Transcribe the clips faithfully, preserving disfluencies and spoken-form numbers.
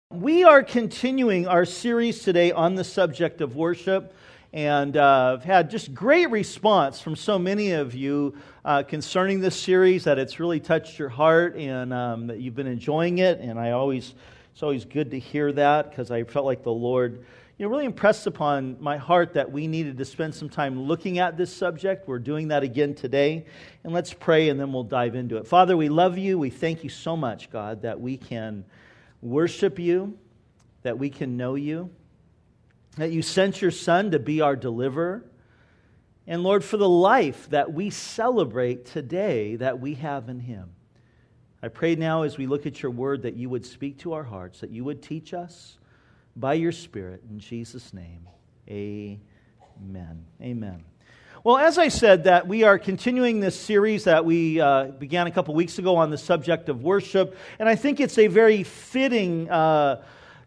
We are continuing our series today on the subject of worship, and uh, I've had just great response from so many of you uh, concerning this series, that it's really touched your heart and um, that you've been enjoying it. And I always, it's always good to hear that, because I felt like the Lord, you know, really impressed upon my heart that we needed to spend some time looking at this subject. We're doing that again today, and let's pray, and then we'll dive into it. Father, we love you. We thank you so much, God, that we can worship you, that we can know you, that you sent your Son to be our deliverer, and Lord, for the life that we celebrate today that we have in Him. I pray now as we look at your word that you would speak to our hearts, that you would teach us by your Spirit. In Jesus' name, amen. Amen. Well, as I said, that we are continuing this series that we uh, began a couple weeks ago on the subject of worship, and I think it's a very fitting uh,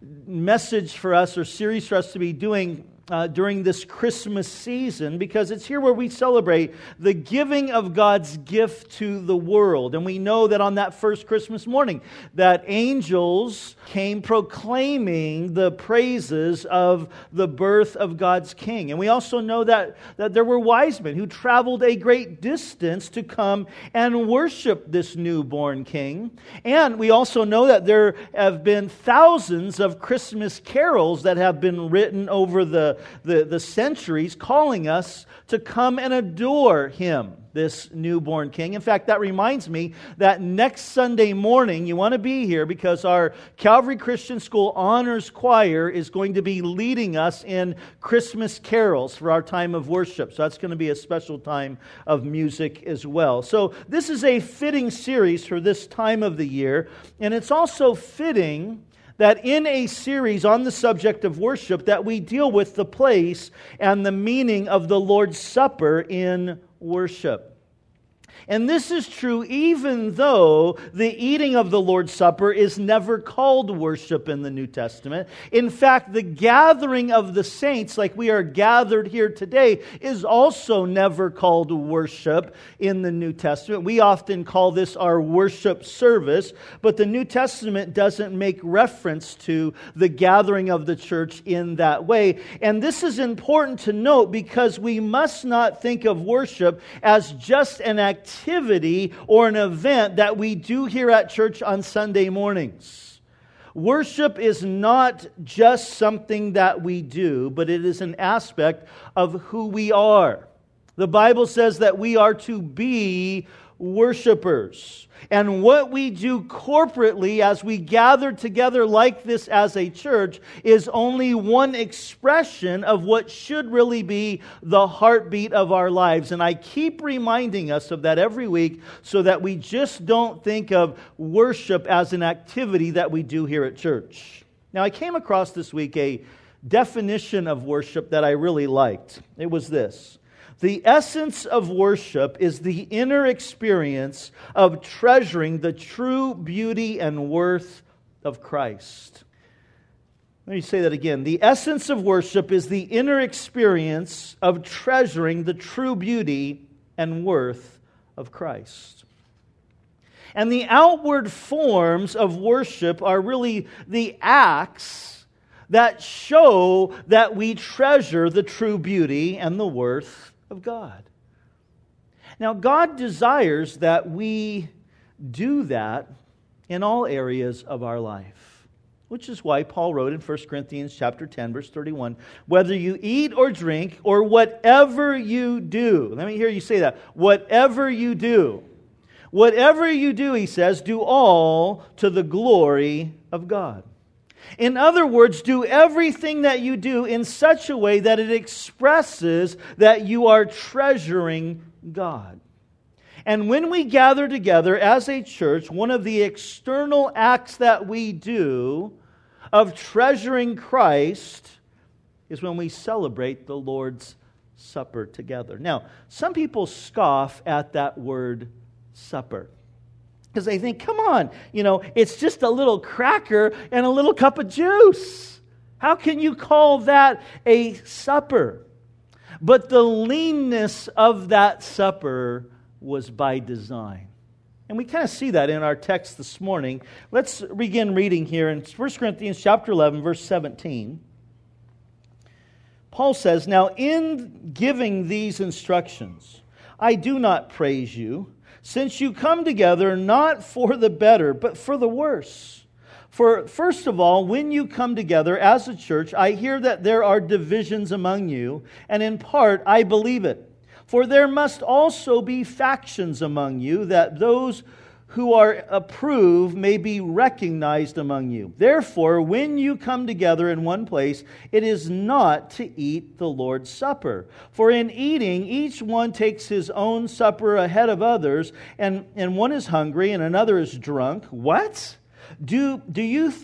message for us, or series for us to be doing uh, during this Christmas season, because it's here where we celebrate the giving of God's gift to the world. And we know that on that first Christmas morning, that angels came proclaiming the praises of the birth of God's King. And we also know that, that there were wise men who traveled a great distance to come and worship this newborn King. And we also know that there have been thousands of Christmas carols that have been written over the, the, the centuries, calling us to come and adore Him, this newborn King. In fact, that reminds me that next Sunday morning, you want to be here, because our Calvary Christian School Honors Choir is going to be leading us in Christmas carols for our time of worship. So that's going to be a special time of music as well. So this is a fitting series for this time of the year, and it's also fitting that in a series on the subject of worship that we deal with the place and the meaning of the Lord's Supper in worship. And this is true even though the eating of the Lord's Supper is never called worship in the New Testament. In fact, the gathering of the saints, like we are gathered here today, is also never called worship in the New Testament. We often call this our worship service, but the New Testament doesn't make reference to the gathering of the church in that way. And this is important to note, because we must not think of worship as just an activity activity or an event that we do here at church on Sunday mornings. Worship is not just something that we do, but it is an aspect of who we are. The Bible says that we are to be worshipers. And what we do corporately as we gather together like this as a church is only one expression of what should really be the heartbeat of our lives. And I keep reminding us of that every week, so that we just don't think of worship as an activity that we do here at church. Now, I came across this week a definition of worship that I really liked. It was this: the essence of worship is the inner experience of treasuring the true beauty and worth of Christ. Let me say that again. The essence of worship is the inner experience of treasuring the true beauty and worth of Christ. And the outward forms of worship are really the acts that show that we treasure the true beauty and the worth of God. Now, God desires that we do that in all areas of our life, which is why Paul wrote in First Corinthians chapter ten, verse thirty-one, whether you eat or drink or whatever you do. Let me hear you say that. Whatever you do. Whatever you do, he says, do all to the glory of God. In other words, do everything that you do in such a way that it expresses that you are treasuring God. And when we gather together as a church, one of the external acts that we do of treasuring Christ is when we celebrate the Lord's Supper together. Now, some people scoff at that word supper, because they think, come on, you know, it's just a little cracker and a little cup of juice. How can you call that a supper? But the leanness of that supper was by design. And we kind of see that in our text this morning. Let's begin reading here in First Corinthians chapter eleven, verse seventeen. Paul says, "Now in giving these instructions, I do not praise you, since you come together not for the better, but for the worse. For first of all, when you come together as a church, I hear that there are divisions among you, and in part I believe it. For there must also be factions among you, that those who are approved may be recognized among you. Therefore, when you come together in one place, it is not to eat the Lord's Supper. For in eating, each one takes his own supper ahead of others, and, and one is hungry and another is drunk." What? Do, do you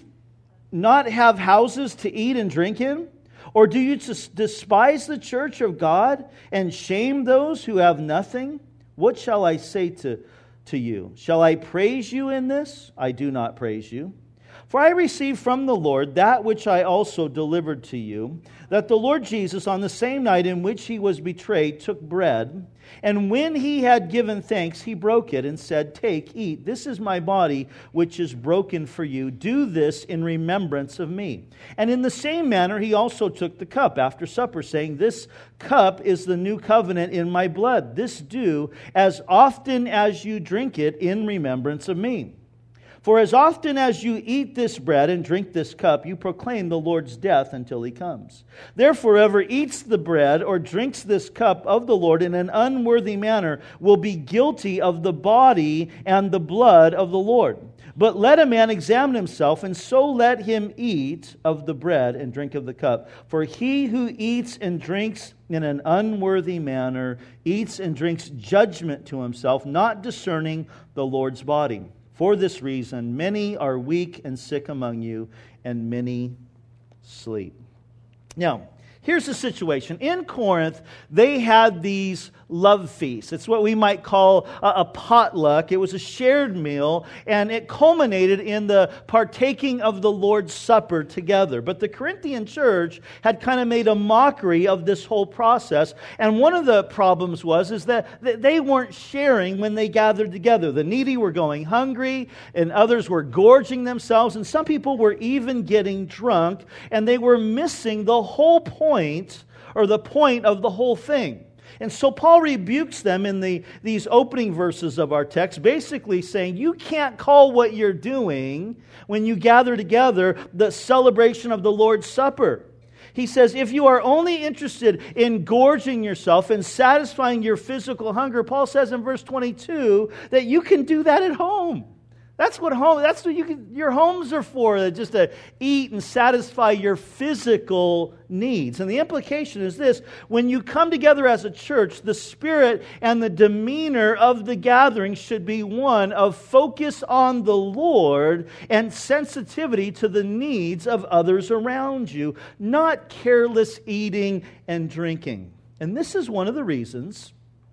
not have houses to eat and drink in? Or do you despise the church of God and shame those who have nothing? What shall I say to, to you? Shall I praise you in this? I do not praise you. For I received from the Lord that which I also delivered to you, that the Lord Jesus, on the same night in which he was betrayed, took bread, and when he had given thanks, he broke it and said, "Take, eat, this is my body, which is broken for you. Do this in remembrance of me." And in the same manner he also took the cup after supper, saying, "This cup is the new covenant in my blood. This do as often as you drink it in remembrance of me. For as often as you eat this bread and drink this cup, you proclaim the Lord's death until he comes. Therefore, whoever eats the bread or drinks this cup of the Lord in an unworthy manner will be guilty of the body and the blood of the Lord. But let a man examine himself, and so let him eat of the bread and drink of the cup. For he who eats and drinks in an unworthy manner eats and drinks judgment to himself, not discerning the Lord's body. For this reason, many are weak and sick among you, and many sleep." Now, here's the situation. In Corinth, they had these love feasts. It's what we might call a, a potluck. It was a shared meal, and it culminated in the partaking of the Lord's Supper together. But the Corinthian church had kind of made a mockery of this whole process, and one of the problems was is that they weren't sharing when they gathered together. The needy were going hungry, and others were gorging themselves, and some people were even getting drunk, and they were missing the whole point, or the point of the whole thing. And so Paul rebukes them in the, these opening verses of our text, basically saying, you can't call what you're doing when you gather together the celebration of the Lord's Supper. He says, if you are only interested in gorging yourself and satisfying your physical hunger, Paul says in verse twenty-two that you can do that at home. That's what home. That's what you can, your homes are for, just to eat and satisfy your physical needs. And the implication is this: when you come together as a church, the spirit and the demeanor of the gathering should be one of focus on the Lord and sensitivity to the needs of others around you, not careless eating and drinking. And this is one of the reasons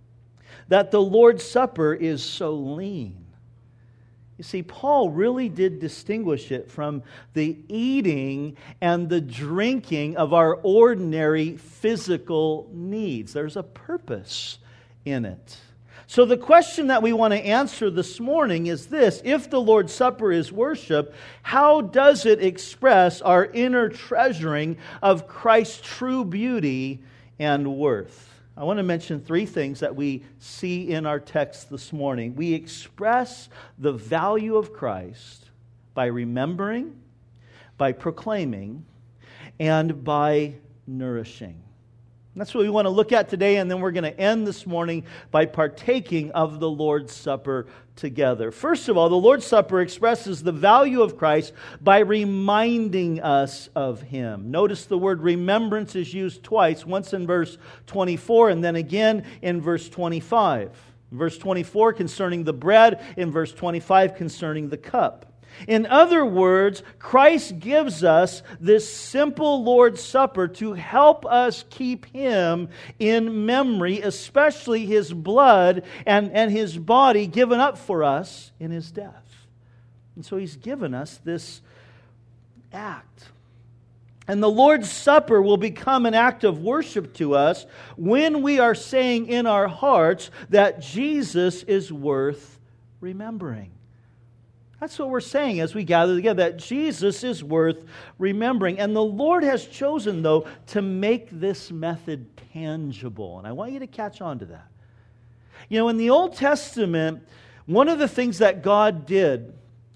that the Lord's Supper is so lean. You see, Paul really did distinguish it from the eating and the drinking of our ordinary physical needs. There's a purpose in it. So the question that we want to answer this morning is this: if the Lord's Supper is worship, how does it express our inner treasuring of Christ's true beauty and worth? I want to mention three things that we see in our text this morning. We express the value of Christ by remembering, by proclaiming, and by nourishing. And that's what we want to look at today, and then we're going to end this morning by partaking of the Lord's Supper together. First of all, the Lord's Supper expresses the value of Christ by reminding us of Him. Notice the word remembrance is used twice, once in verse twenty-four and then again in verse twenty-five. In verse twenty-four concerning the bread, in verse twenty-five concerning the cup. In other words, Christ gives us this simple Lord's Supper to help us keep Him in memory, especially His blood and, and His body given up for us in His death. And so He's given us this act. And the Lord's Supper will become an act of worship to us when we are saying in our hearts that Jesus is worth remembering. That's what we're saying as we gather together, that Jesus is worth remembering. And the Lord has chosen, though, to make this method tangible. And I want you to catch on to that. You know, in the Old Testament, one of the things that God did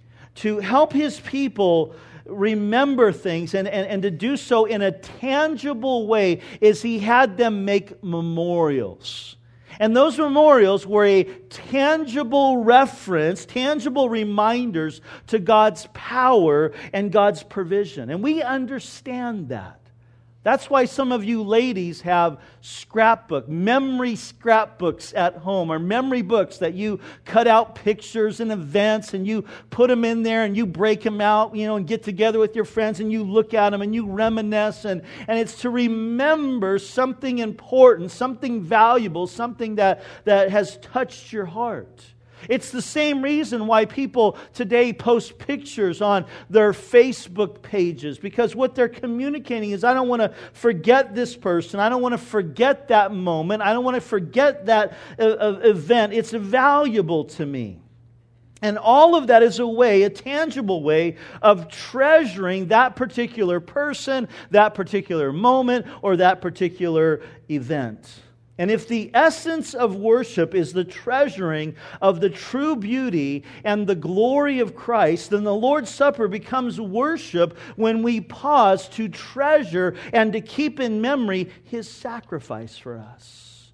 to help His people remember things and, and, and to do so in a tangible way is He had them make memorials. And those memorials were a tangible reference, tangible reminders to God's power and God's provision. And we understand that. That's why some of you ladies have scrapbook, memory scrapbooks at home, or memory books that you cut out pictures and events and you put them in there and you break them out, you know, and get together with your friends and you look at them and you reminisce. And, and it's to remember something important, something valuable, something that, that has touched your heart. It's the same reason why people today post pictures on their Facebook pages, because what they're communicating is, I don't want to forget this person. I don't want to forget that moment. I don't want to forget that uh, event. It's valuable to me. And all of that is a way, a tangible way of treasuring that particular person, that particular moment, or that particular event. And if the essence of worship is the treasuring of the true beauty and the glory of Christ, then the Lord's Supper becomes worship when we pause to treasure and to keep in memory His sacrifice for us.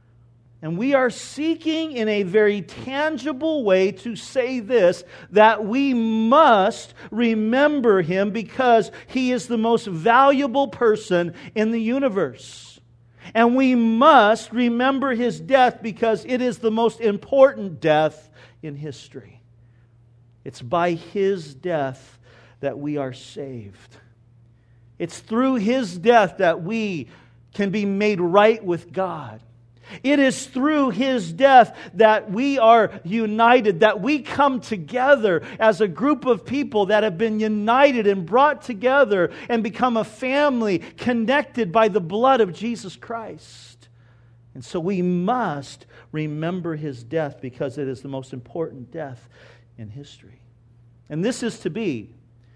And we are seeking in a very tangible way to say this, that we must remember Him because He is the most valuable person in the universe. And we must remember His death because it is the most important death in history. It's by His death that we are saved. It's through His death that we can be made right with God. It is through His death that we are united, that we come together as a group of people that have been united and brought together and become a family connected by the blood of Jesus Christ. And so we must remember His death because it is the most important death in history. And this is to be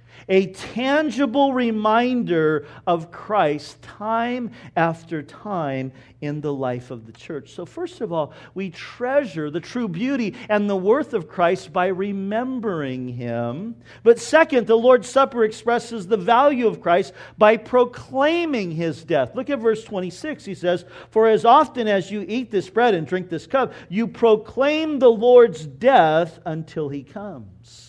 a tangible reminder of Christ time after time in the life of the church. So first of all, we treasure the true beauty and the worth of Christ by remembering Him. But second, the Lord's Supper expresses the value of Christ by proclaiming His death. Look at verse twenty-six. He says, "For as often as you eat this bread and drink this cup, you proclaim the Lord's death until He comes."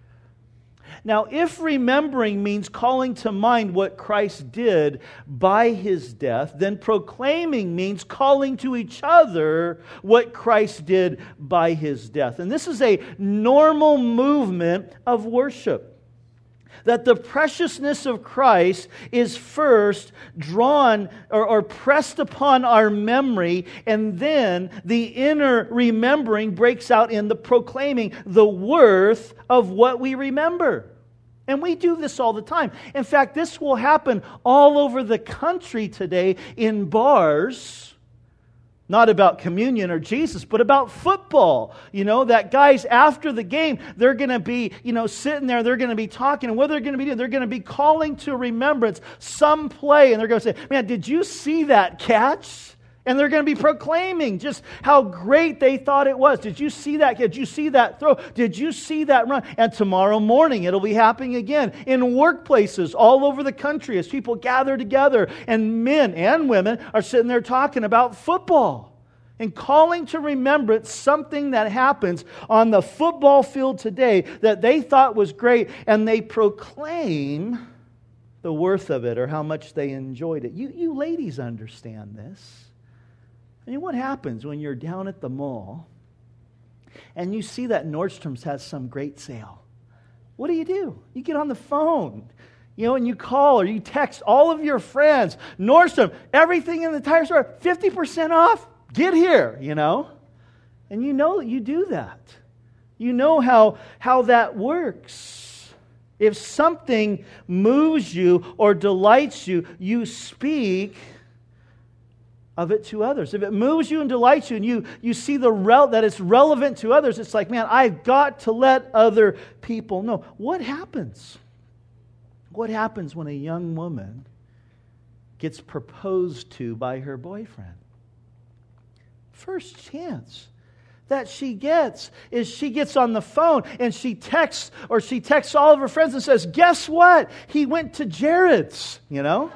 Now, if remembering means calling to mind what Christ did by His death, then proclaiming means calling to each other what Christ did by His death. And this is a normal movement of worship. That the preciousness of Christ is first drawn or, or pressed upon our memory, and then the inner remembering breaks out in the proclaiming the worth of what we remember. And we do this all the time. In fact, this will happen all over the country today in bars. Not about communion or Jesus, but about football. You know, that guys after the game, they're going to be, you know, sitting there, they're going to be talking. And what they're going to be doing, they're going to be calling to remembrance some play. And they're going to say, man, did you see that catch? And they're going to be proclaiming just how great they thought it was. Did you see that? Did you see that throw? Did you see that run? And tomorrow morning it'll be happening again in workplaces all over the country as people gather together and men and women are sitting there talking about football and calling to remembrance something that happens on the football field today that they thought was great, and they proclaim the worth of it or how much they enjoyed it. You, you ladies understand this. I mean, what happens when you're down at the mall and you see that Nordstrom's has some great sale? What do you do? You get on the phone, you know, and you call or you text all of your friends. Nordstrom, everything in the tire store, fifty percent off. Get here, you know. And you know you do that. You know how, how that works. If something moves you or delights you, you speak of it to others. If it moves you and delights you and you, you see the rel- that it's relevant to others, it's like, man, I've got to let other people know. What happens? What happens when a young woman gets proposed to by her boyfriend? First chance that she gets is she gets on the phone and she texts or she texts all of her friends and says, guess what? He went to Jared's, you know?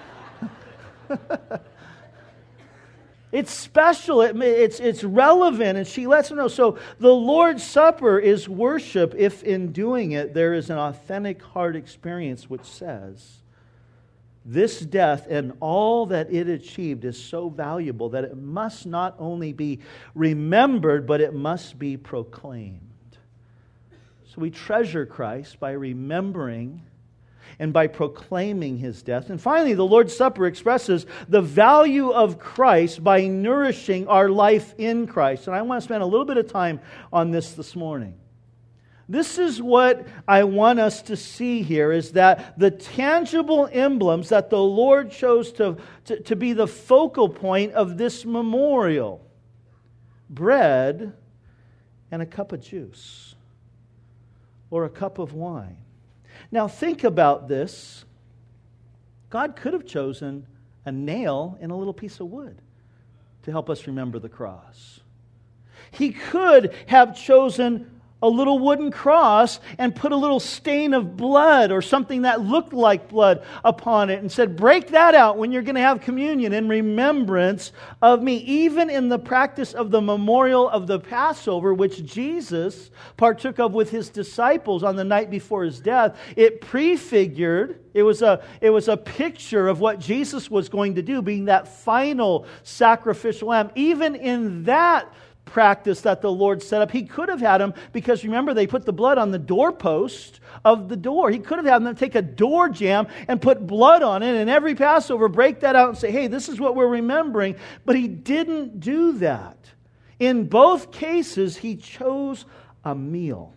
It's special, it, it's, it's relevant, and she lets them know. So the Lord's Supper is worship if in doing it there is an authentic heart experience which says, this death and all that it achieved is so valuable that it must not only be remembered, but it must be proclaimed. So we treasure Christ by remembering and by proclaiming His death. And finally, the Lord's Supper expresses the value of Christ by nourishing our life in Christ. And I want to spend a little bit of time on this this morning. This is what I want us to see here, is that the tangible emblems that the Lord chose to, to, to be the focal point of this memorial: bread and a cup of juice, or a cup of wine. Now think about this. God could have chosen a nail and a little piece of wood to help us remember the cross. He could have chosen a little wooden cross and put a little stain of blood or something that looked like blood upon it and said, break that out when you're going to have communion in remembrance of me. Even in the practice of the memorial of the Passover, which Jesus partook of with His disciples on the night before His death, it prefigured, it was a, it was a picture of what Jesus was going to do, being that final sacrificial lamb. Even in that practice that the Lord set up, He could have had them, because remember, they put the blood on the doorpost of the door. He could have had them take a door jamb and put blood on it, and every Passover break that out and say, hey, this is what we're remembering. But He didn't do that. In both cases, He chose a meal.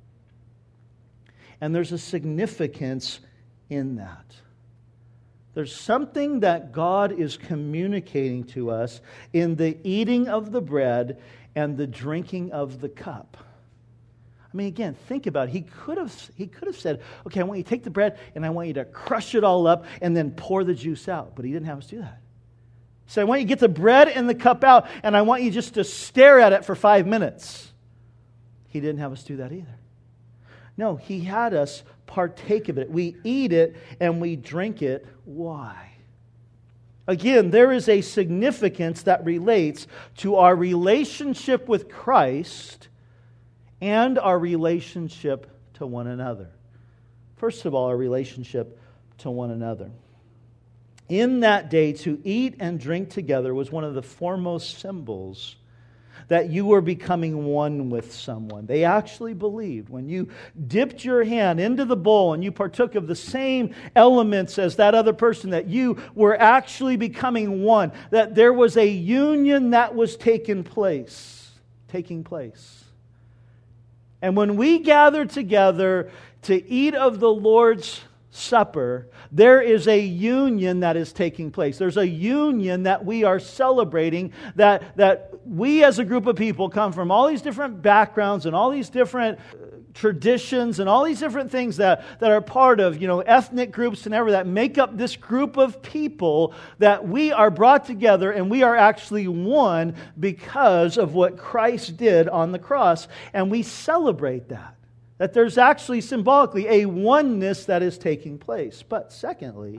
And there's a significance in that. There's something that God is communicating to us in the eating of the bread and the drinking of the cup. I mean, again, think about it. He could have, he could have said, okay, I want you to take the bread and I want you to crush it all up and then pour the juice out. But He didn't have us do that. He said, I want you to get the bread and the cup out and I want you just to stare at it for five minutes. He didn't have us do that either. No, He had us partake of it. We eat it and we drink it. Why? Again, there is a significance that relates to our relationship with Christ and our relationship to one another. First of all, our relationship to one another. In that day, to eat and drink together was one of the foremost symbols that you were becoming one with someone. They actually believed when you dipped your hand into the bowl and you partook of the same elements as that other person, that you were actually becoming one, that there was a union that was taking place, taking place. And when we gather together to eat of the Lord's Supper, there is a union that is taking place. There's a union that we are celebrating, that, that we as a group of people come from all these different backgrounds and all these different traditions and all these different things that, that are part of, you know, ethnic groups and everything that make up this group of people, that we are brought together and we are actually one because of what Christ did on the cross. And we celebrate that. That there's actually symbolically a oneness that is taking place. But secondly,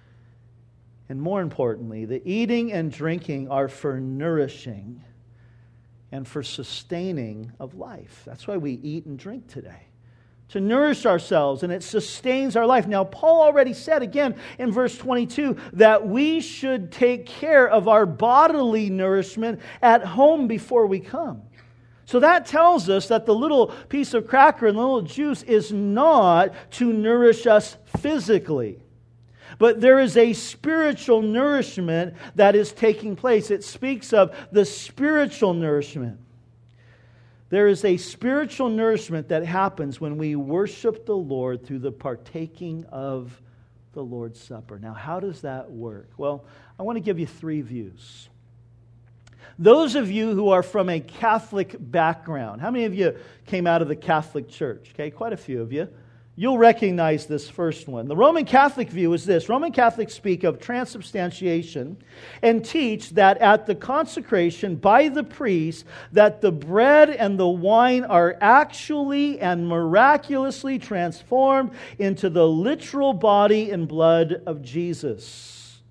and more importantly, the eating and drinking are for nourishing and for sustaining of life. That's why we eat and drink today. To nourish ourselves, and it sustains our life. Now, Paul already said again in verse twenty-two that we should take care of our bodily nourishment at home before we come. So that tells us that the little piece of cracker and the little juice is not to nourish us physically. But there is a spiritual nourishment that is taking place. It speaks of the spiritual nourishment. There is a spiritual nourishment that happens when we worship the Lord through the partaking of the Lord's Supper. Now, how does that work? Well, I want to give you three views. Those of you who are from a Catholic background, how many of you came out of the Catholic Church? Okay, quite a few of you. You'll recognize this first one. The Roman Catholic view is this. Roman Catholics speak of transubstantiation and teach that at the consecration by the priest, that the bread and the wine are actually and miraculously transformed into the literal body and blood of Jesus.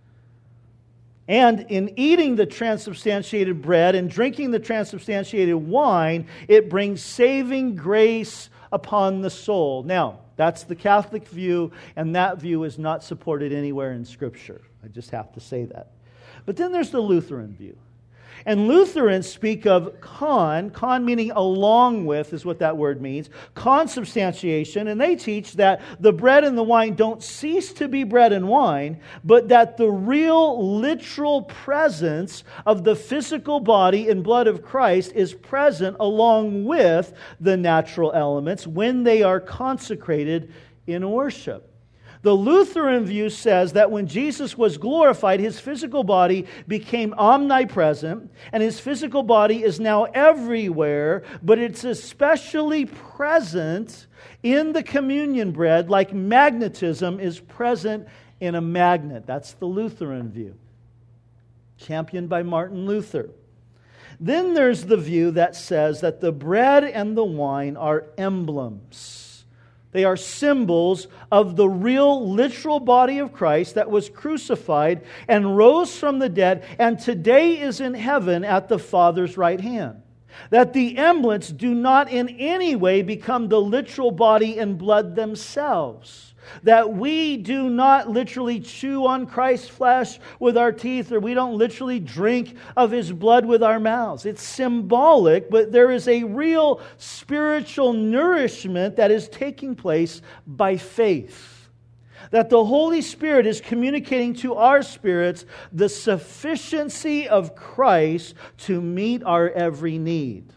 And in eating the transubstantiated bread and drinking the transubstantiated wine, it brings saving grace upon the soul. Now, that's the Catholic view, and that view is not supported anywhere in Scripture. I just have to say that. But then there's the Lutheran view. And Lutherans speak of con, con meaning along with is what that word means, consubstantiation, and they teach that the bread and the wine don't cease to be bread and wine, but that the real literal presence of the physical body and blood of Christ is present along with the natural elements when they are consecrated in worship. The Lutheran view says that when Jesus was glorified, His physical body became omnipresent, and His physical body is now everywhere, but it's especially present in the communion bread, like magnetism is present in a magnet. That's the Lutheran view, championed by Martin Luther. Then there's the view that says that the bread and the wine are emblems. They are symbols of the real, literal body of Christ that was crucified and rose from the dead and today is in heaven at the Father's right hand. That the emblems do not in any way become the literal body and blood themselves. That we do not literally chew on Christ's flesh with our teeth, or we don't literally drink of His blood with our mouths. It's symbolic, but there is a real spiritual nourishment that is taking place by faith. That the Holy Spirit is communicating to our spirits the sufficiency of Christ to meet our every need.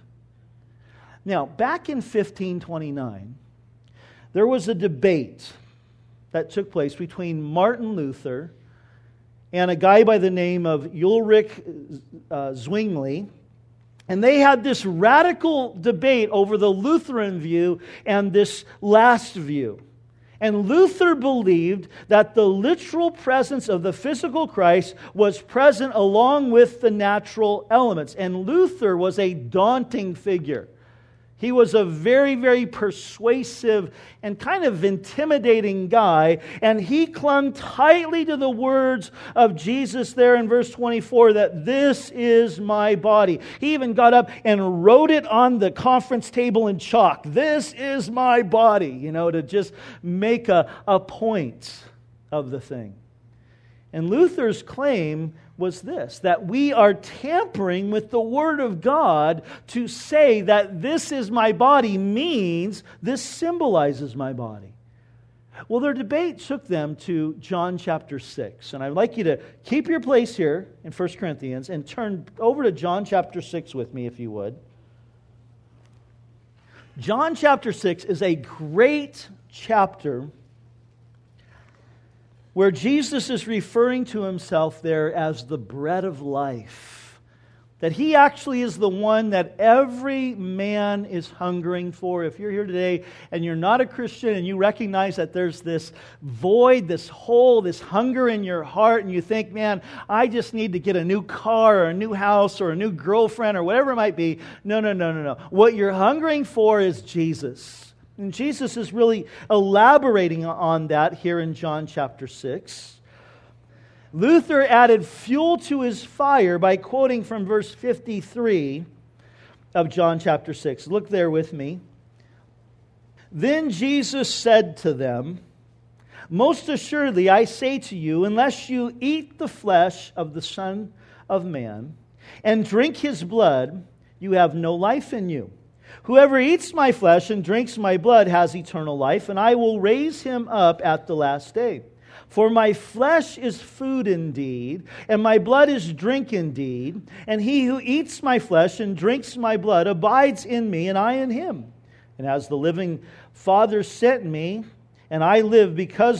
Now, back in fifteen twenty-nine, there was a debate that took place between Martin Luther and a guy by the name of Ulrich uh, Zwingli. And they had this radical debate over the Lutheran view and this last view. And Luther believed that the literal presence of the physical Christ was present along with the natural elements. And Luther was a daunting figure. He was a very, very persuasive and kind of intimidating guy, and he clung tightly to the words of Jesus there in verse twenty-four, that this is my body. He even got up and wrote it on the conference table in chalk. This is my body, you know, to just make a, a point of the thing. And Luther's claim was this, that we are tampering with the Word of God to say that this is my body means this symbolizes my body. Well, their debate took them to John chapter six. And I'd like you to keep your place here in First Corinthians and turn over to John chapter six with me, if you would. John chapter six is a great chapter where Jesus is referring to Himself there as the bread of life. That He actually is the one that every man is hungering for. If you're here today and you're not a Christian and you recognize that there's this void, this hole, this hunger in your heart, and you think, man, I just need to get a new car or a new house or a new girlfriend or whatever it might be. No, no, no, no, no. What you're hungering for is Jesus. And Jesus is really elaborating on that here in John chapter six. Luther added fuel to his fire by quoting from verse fifty-three of John chapter six. Look there with me. Then Jesus said to them, most assuredly I say to you, unless you eat the flesh of the Son of Man and drink His blood, you have no life in you. Whoever eats my flesh and drinks my blood has eternal life, and I will raise him up at the last day. For my flesh is food indeed, and my blood is drink indeed. And he who eats my flesh and drinks my blood abides in me, and I in him. And as the living Father sent me, and I live because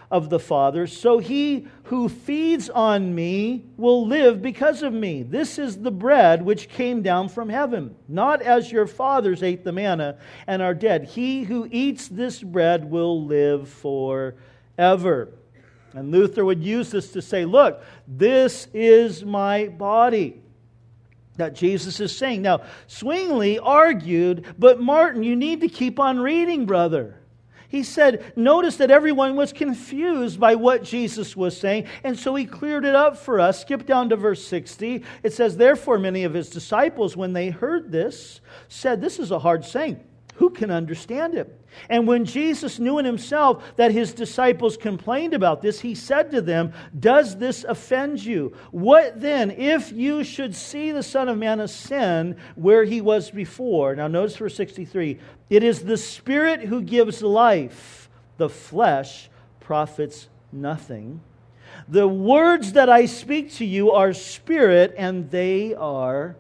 of the Father, so he who feeds on me will live because of me. This is the bread which came down from heaven, not as your fathers ate the manna and are dead. He who eats this bread will live forever. And Luther would use this to say, look, this is my body that Jesus is saying. Now, Zwingli argued, but Martin, you need to keep on reading, brother. He said, notice that everyone was confused by what Jesus was saying, and so he cleared it up for us. Skip down to verse sixty. It says, therefore many of his disciples, when they heard this, said, this is a hard saying. Who can understand it? And when Jesus knew in himself that his disciples complained about this, he said to them, does this offend you? What then, if you should see the Son of Man ascend where he was before? Now notice verse sixty-three. It is the Spirit who gives life. The flesh profits nothing. The words that I speak to you are spirit and they are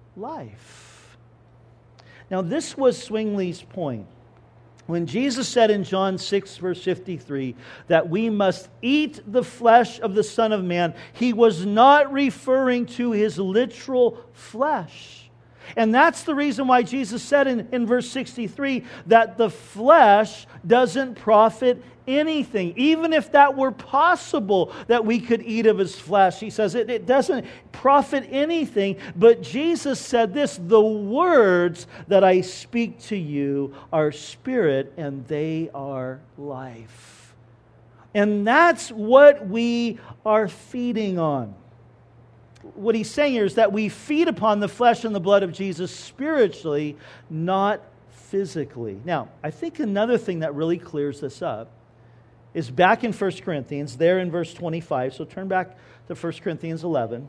life. Now this was Zwingli's point. When Jesus said in John six, verse fifty-three, that we must eat the flesh of the Son of Man, he was not referring to his literal flesh. And that's the reason why Jesus said in, in verse sixty-three that the flesh doesn't profit anything. Even if that were possible that we could eat of his flesh, he says it, it doesn't profit anything. But Jesus said this, the words that I speak to you are spirit and they are life. And that's what we are feeding on. What he's saying here is that we feed upon the flesh and the blood of Jesus spiritually, not physically. Now, I think another thing that really clears this up is back in First Corinthians, there in verse twenty-five. So turn back to First Corinthians eleven.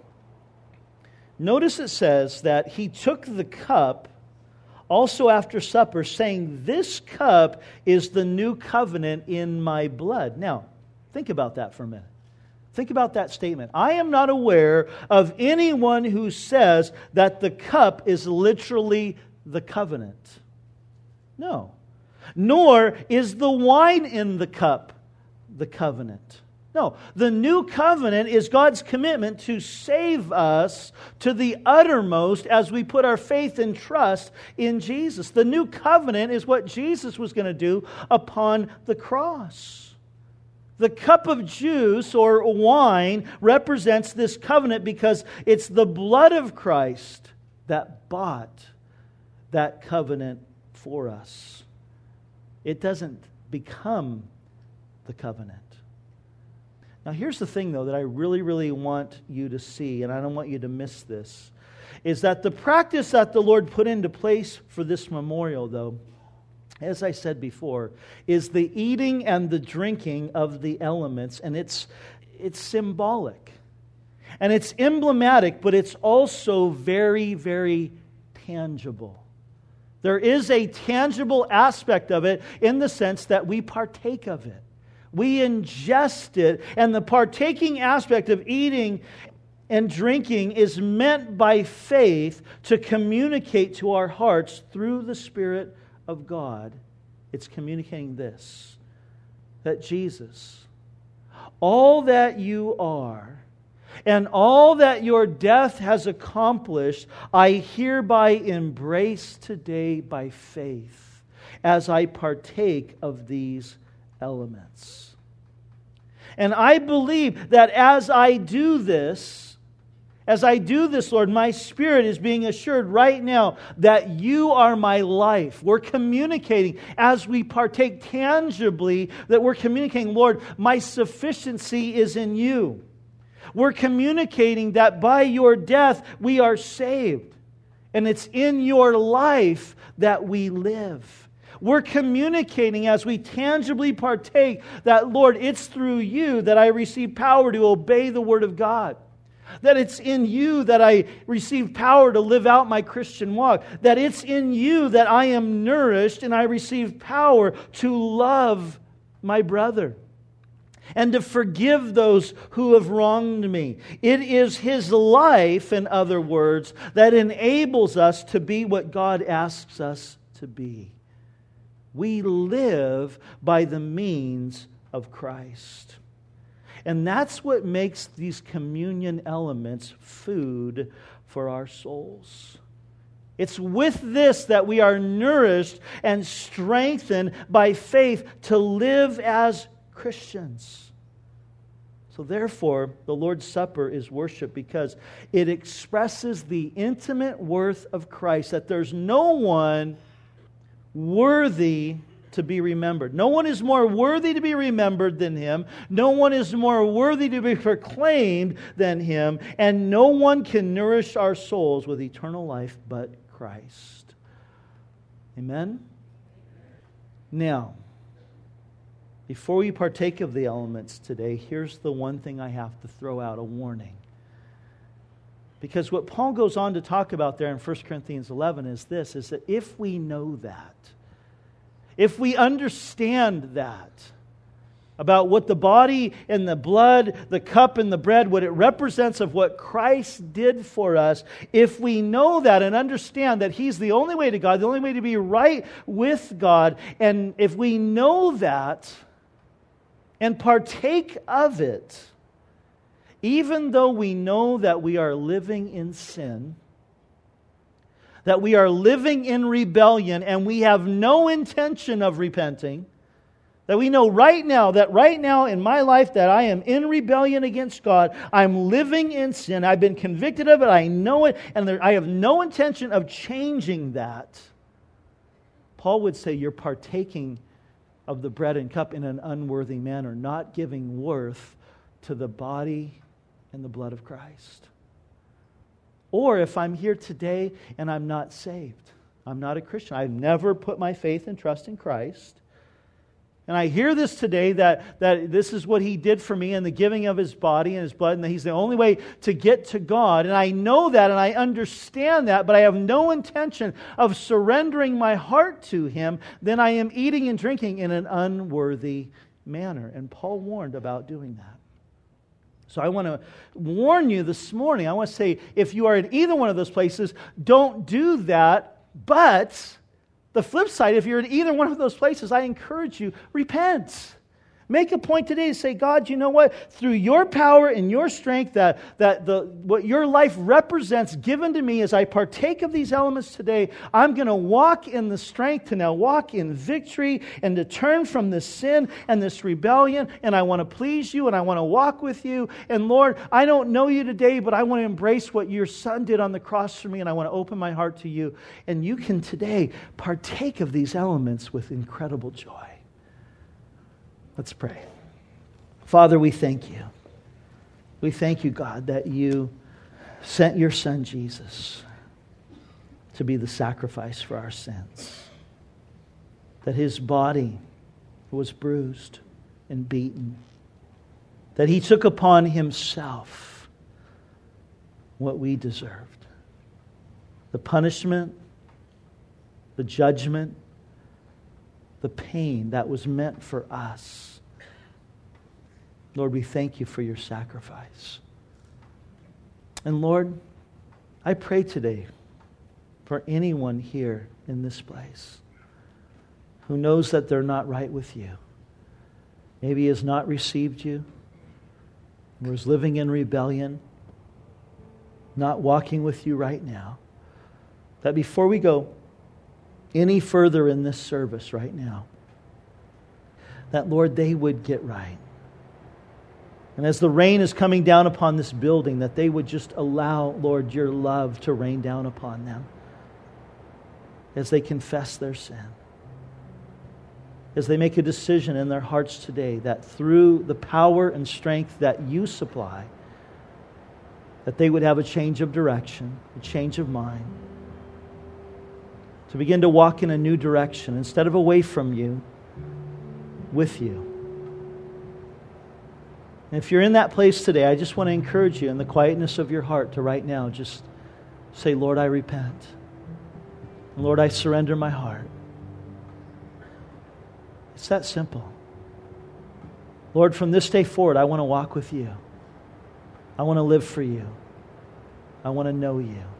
Notice it says that he took the cup also after supper, saying, this cup is the new covenant in my blood. Now, think about that for a minute. Think about that statement. I am not aware of anyone who says that the cup is literally the covenant. No. Nor is the wine in the cup the covenant. No. The new covenant is God's commitment to save us to the uttermost as we put our faith and trust in Jesus. The new covenant is what Jesus was going to do upon the cross. The cup of juice or wine represents this covenant because it's the blood of Christ that bought that covenant for us. It doesn't become the covenant. Now here's the thing though that I really, really want you to see, and I don't want you to miss this, is that the practice that the Lord put into place for this memorial though, as I said before, is the eating and the drinking of the elements, and it's it's symbolic. And it's emblematic, but it's also very, very tangible. There is a tangible aspect of it in the sense that we partake of it. We ingest it, and the partaking aspect of eating and drinking is meant by faith to communicate to our hearts through the Spirit of God. It's communicating this, that Jesus, all that you are and all that your death has accomplished, I hereby embrace today by faith as I partake of these elements. And I believe that as I do this, As I do this, Lord, my spirit is being assured right now that you are my life. We're communicating as we partake tangibly, that we're communicating, Lord, my sufficiency is in you. We're communicating that by your death we are saved. And it's in your life that we live. We're communicating as we tangibly partake that, Lord, it's through you that I receive power to obey the Word of God. That it's in you that I receive power to live out my Christian walk. That it's in you that I am nourished and I receive power to love my brother and to forgive those who have wronged me. It is His life, in other words, that enables us to be what God asks us to be. We live by the means of Christ. And that's what makes these communion elements food for our souls. It's with this that we are nourished and strengthened by faith to live as Christians. So therefore, the Lord's Supper is worship because it expresses the intimate worth of Christ, that there's no one worthy to be remembered. No one is more worthy to be remembered than Him. No one is more worthy to be proclaimed than Him. And no one can nourish our souls with eternal life but Christ. Amen? Now, before we partake of the elements today, here's the one thing I have to throw out, a warning. Because what Paul goes on to talk about there in First Corinthians eleven is this, is that if we know that, if we understand that, about what the body and the blood, the cup and the bread, what it represents of what Christ did for us, if we know that and understand that He's the only way to God, the only way to be right with God, and if we know that and partake of it, even though we know that we are living in sin, that we are living in rebellion and we have no intention of repenting, that we know right now, that right now in my life that I am in rebellion against God, I'm living in sin, I've been convicted of it, I know it, and there, I have no intention of changing that. Paul would say you're partaking of the bread and cup in an unworthy manner, not giving worth to the body and the blood of Christ. Or if I'm here today and I'm not saved, I'm not a Christian, I've never put my faith and trust in Christ, and I hear this today that, that this is what He did for me in the giving of His body and His blood, and that He's the only way to get to God. And I know that and I understand that, but I have no intention of surrendering my heart to Him, then I am eating and drinking in an unworthy manner. And Paul warned about doing that. So I want to warn you this morning. I want to say, if you are in either one of those places, don't do that, but the flip side, if you're in either one of those places, I encourage you, repent. Make a point today to say, God, you know what? Through your power and your strength, that, that the what your life represents given to me as I partake of these elements today, I'm going to walk in the strength to now walk in victory and to turn from this sin and this rebellion, and I want to please you and I want to walk with you. And Lord, I don't know you today, but I want to embrace what your Son did on the cross for me, and I want to open my heart to you. And you can today partake of these elements with incredible joy. Let's pray. Father, we thank you. We thank you, God, that you sent your Son, Jesus, to be the sacrifice for our sins. That His body was bruised and beaten. That He took upon Himself what we deserved. The punishment, the judgment, the pain that was meant for us. Lord, we thank you for your sacrifice. And Lord, I pray today for anyone here in this place who knows that they're not right with you. Maybe has not received you, or is living in rebellion, not walking with you right now. That before we go any further in this service right now, that, Lord, they would get right. And as the rain is coming down upon this building, that they would just allow, Lord, your love to rain down upon them as they confess their sin. As they make a decision in their hearts today that through the power and strength that you supply, that they would have a change of direction, a change of mind, to begin to walk in a new direction instead of away from you, with you. And if you're in that place today, I just want to encourage you in the quietness of your heart to right now just say, Lord, I repent. And Lord, I surrender my heart. It's that simple. Lord, from this day forward, I want to walk with you. I want to live for you. I want to know you.